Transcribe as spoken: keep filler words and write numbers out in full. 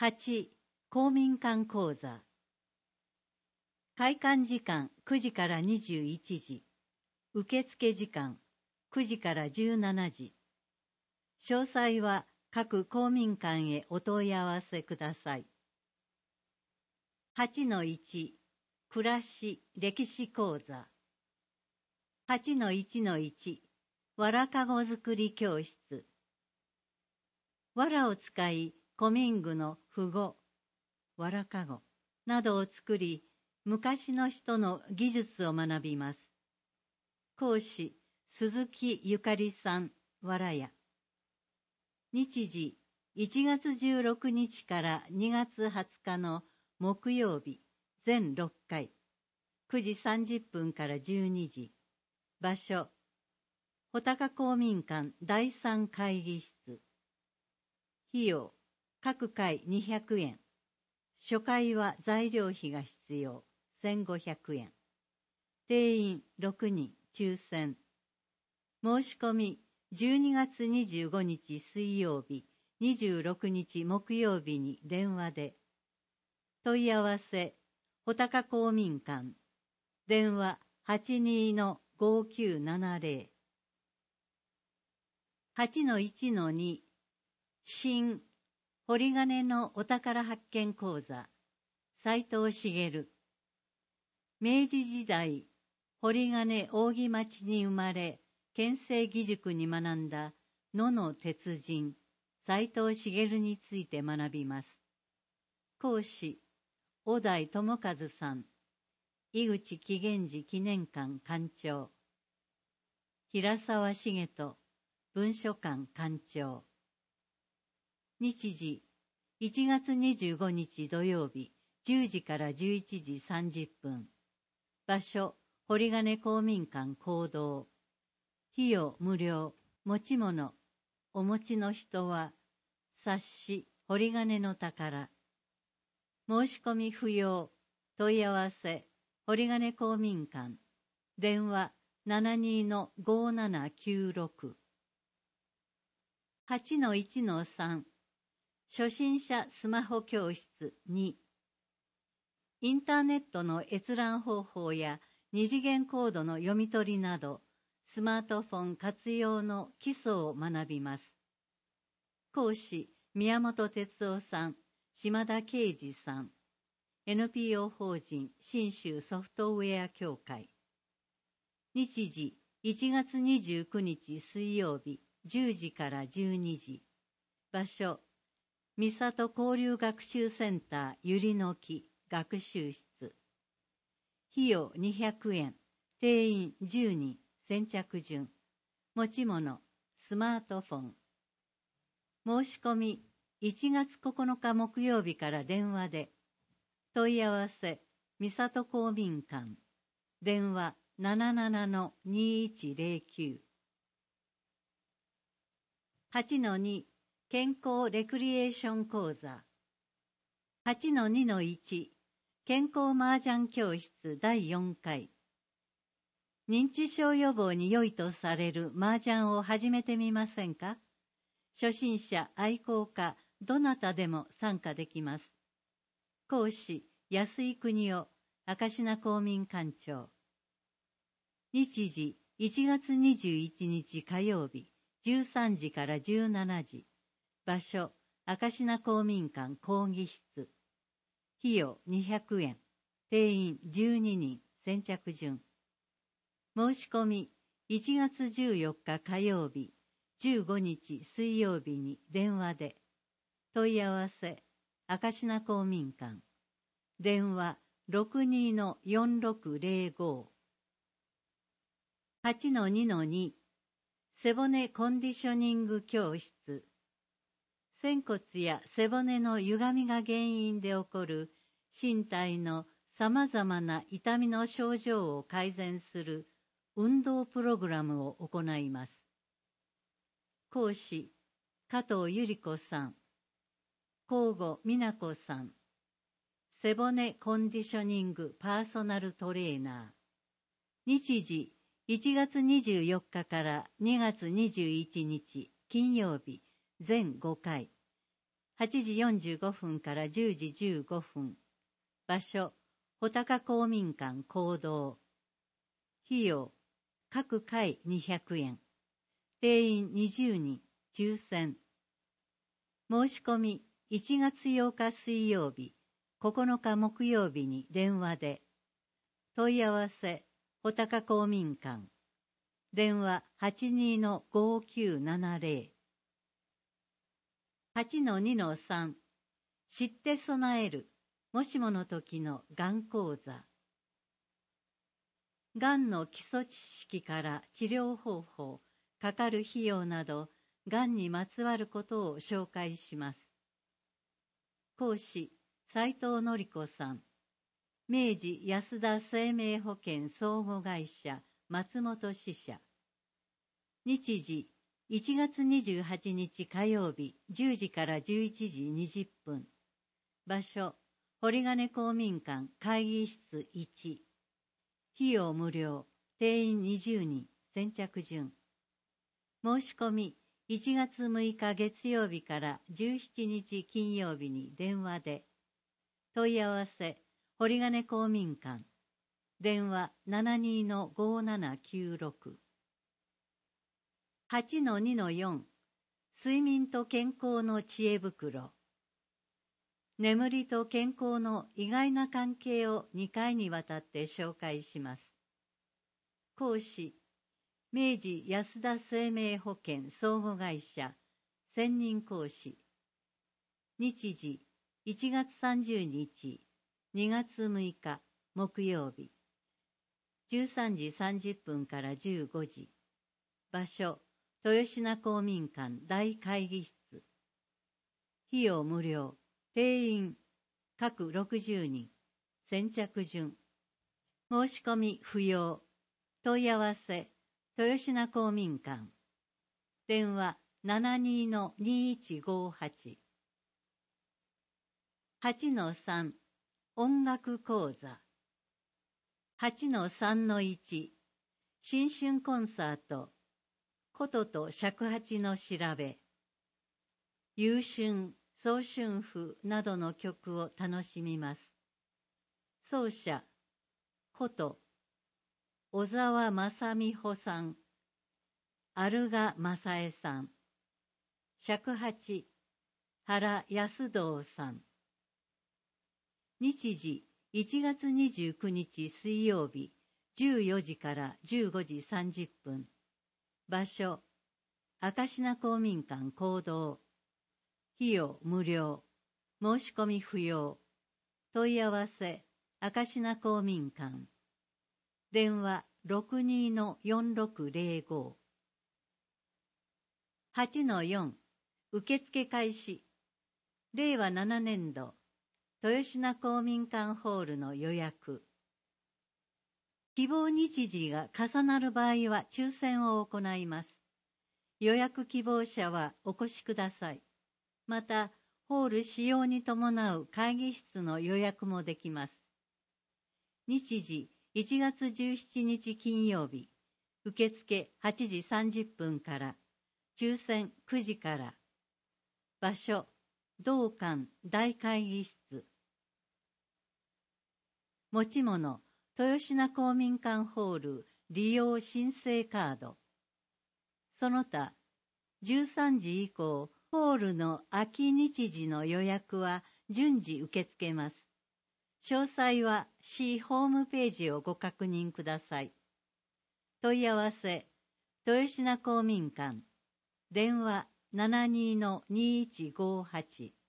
はち、公民館講座。開館時間くじからにじゅういちじ。受付時間くじからじゅうしちじ。詳細は各公民館へお問い合わせください。はちのいち、暮らし歴史講座。はちのいちのいち、わらかご作り教室。わらを使い、古民具の符号、わらかごなどを作り、昔の人の技術を学びます。講師、鈴木ゆかりさん、わらや。日時、いちがつじゅうろくにちからにがつはつかの木曜日、全ろっかい、くじさんじゅっぷんからじゅうにじ。場所、穂高公民館だいさん会議室。費用、各回にひゃくえん。初回は材料費が必要、せんごひゃくえん。定員ろくにん、抽選。申し込み、じゅうにがつにじゅうごにち水曜日、にじゅうろくにち木曜日に電話で。問い合わせ、穂高公民館。電話 はちにーごきゅうななぜろ。はちのいちのに、新、堀金のお宝発見講座。斉藤茂。明治時代、堀金扇町に生まれ、県政義塾に学んだ野の鉄人、斉藤茂について学びます。講師、小田井智和さん。井口紀元寺記念館館長。平沢茂人、文書館館長。日時、いちがつにじゅうごにち土曜日、じゅうじからじゅういちじさんじゅっぷん。場所、堀金公民館講堂。費用無料、持ち物、お持ちの人は、冊子、堀金の宝。申し込み不要、問い合わせ、堀金公民館。電話 ななにーごーななきゅうろく。はちのいちのさん、初心者スマホ教室に。インターネットの閲覧方法や二次元コードの読み取りなど、スマートフォン活用の基礎を学びます。講師、宮本哲夫さん、島田啓二さん。エヌピーオー 法人信州ソフトウェア協会。日時、いちがつにじゅうくにち水曜日、じゅうじからじゅうにじ。場所、三郷交流学習センターゆりの木学習室。費用にひゃくえん、定員じゅうにん、先着順。持ち物、スマートフォン。申し込み、いちがつここのか木曜日から電話で。問い合わせ、三郷公民館。電話 ななななのにいちぜろきゅう。はちのに、健康レクリエーション講座。はちのにのいち、健康麻雀教室だいよんかい。認知症予防に良いとされる麻雀を始めてみませんか？初心者、愛好家、どなたでも参加できます。講師、安井邦夫、明科公民館長。日時、いちがつにじゅういちにち火曜日、じゅうさんじからじゅうしちじ。場所、明科公民館講義室。費用にひゃくえん。定員じゅうににん、先着順。申し込み、いちがつじゅうよっか火曜日、じゅうごにち水曜日に電話で。問い合わせ、明科公民館。電話 ろくにーよんろくぜろご。はちのにのに、背骨コンディショニング教室。仙骨や背骨の歪みが原因で起こる身体の様々な痛みの症状を改善する運動プログラムを行います。講師、加藤由里子さん。向後美奈子さん。背骨コンディショニングパーソナルトレーナー。日時、いちがつにじゅうよっかからにがつにじゅういちにち金曜日、全ごかい。 はちじよんじゅうごふんからじゅうじじゅうごふん。場所、穂高公民館講堂。費用、各回にひゃくえん。定員にじゅうにん、抽選。申し込みいちがつようか水曜日、ここのか木曜日に電話で。問い合わせ、穂高公民館。電話 はちにーごーきゅうななぜろ。はちのにのさん。知って備える、もしもの時のがん講座。がんの基礎知識から治療方法、かかる費用など、がんにまつわることを紹介します。講師、斉藤典子さん。明治安田生命保険相互会社松本支社。日時、いちがつにじゅうはちにち火曜日じゅうじからじゅういちじにじゅっぷん。場所、堀金公民館会議室いち。費用無料、定員にじゅうにん、先着順。申し込みいちがつむいか月曜日からじゅうしちにち金曜日に電話で。問い合わせ、堀金公民館。電話 ななにーごーななきゅうろく。はちのにのよん。睡眠と健康の知恵袋。眠りと健康の意外な関係をにかいにわたって紹介します。講師、明治安田生命保険相互会社専任講師。日時、いちがつさんじゅうにち、にがつむいか木曜日。じゅうさんじさんじゅっぷんからじゅうごじ。場所、豊品公民館大会議室。費用無料、定員、各ろくじゅうにん、先着順。申し込み不要。問い合わせ、豊品公民館。電話 ななにーにいちごーはち。はちのさん。音楽講座。はちのさんのいち。新春コンサート。琴と尺八の調べ。遊春、早春譜などの曲を楽しみます。奏者、琴、小沢正美穂さん、アルガ正恵さん。尺八、原安道さん。日時、いちがつにじゅうくにち水曜日、じゅうよじからじゅうごじさんじゅっぷん。場所、明科公民館講堂。費用無料。申し込み不要。問い合わせ、明科公民館。電話 ろくにーよんろくぜろご。はちのよん。受付開始。れいわななねんど、豊品公民館ホールの予約。希望日時が重なる場合は抽選を行います。予約希望者はお越しください。また、ホール使用に伴う会議室の予約もできます。日時、いちがつじゅうしちにち金曜日、受付はちじさんじゅっぷんから、抽選くじから。場所、同館大会議室。持ち物、豊品公民館ホール利用申請カード。その他、じゅうさんじ以降、ホールの空き日時の予約は順次受け付けます。詳細は市ホームページをご確認ください。問い合わせ、豊品公民館。電話 ななにーにいちごーはち。